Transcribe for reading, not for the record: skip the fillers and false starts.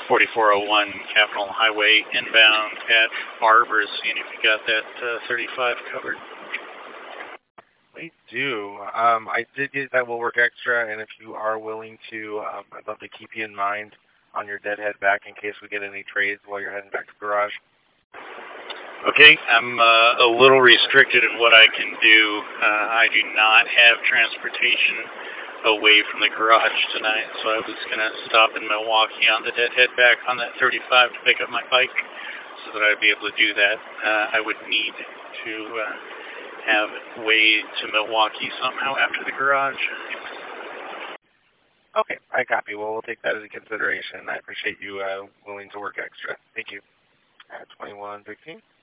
4401 Capitol Highway inbound at Barbers, seeing if you got that 35 covered. We do. I did get that will work extra, and if you are willing to, I'd love to keep you in mind on your deadhead back in case we get any trades while you're heading back to the garage. Okay, I'm a little restricted in what I can do. I do not have transportation away from the garage tonight, so I was going to stop in Milwaukee on the deadhead back on that 35 to pick up my bike so that I'd be able to do that. I would need to have way to Milwaukee somehow after the garage. Okay, I copy. Well, we'll take that into consideration. I appreciate you willing to work extra. Thank you. 21:15.